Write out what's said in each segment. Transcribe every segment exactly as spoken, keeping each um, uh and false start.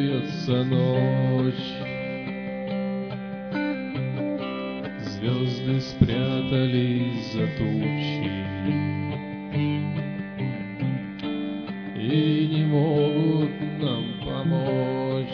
бьется ночь, звезды спрятались за тучи и не могут нам помочь.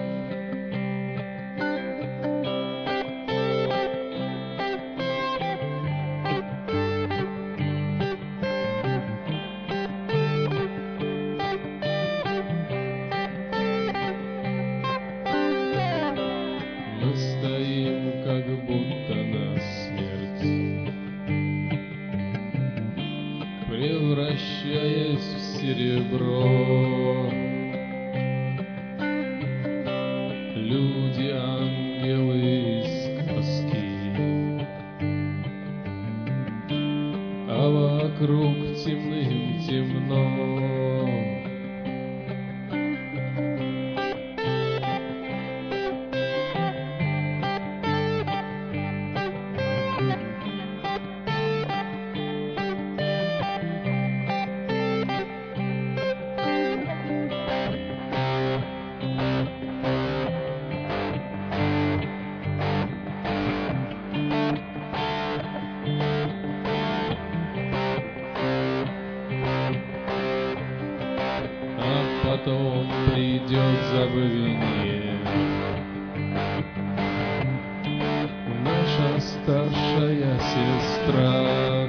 Мы стоим, как будто на смерть, превращаясь в серебро. Люди, ангелы из сказки, а вокруг темным темно. Потом придет забвение, наша старшая сестра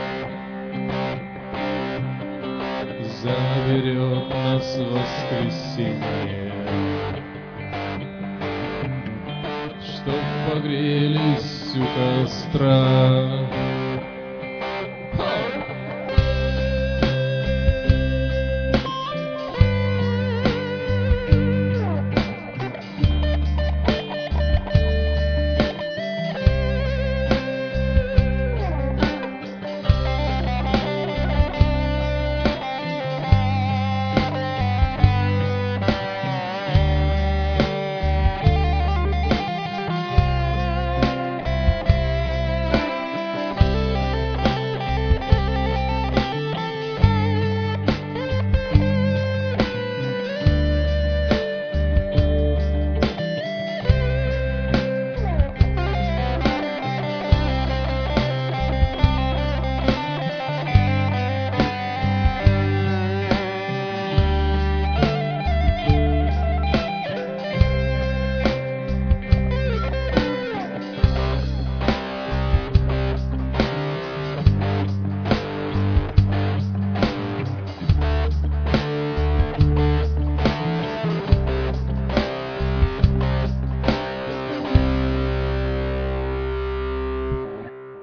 заберет нас в воскресенье, чтоб погрелись у костра.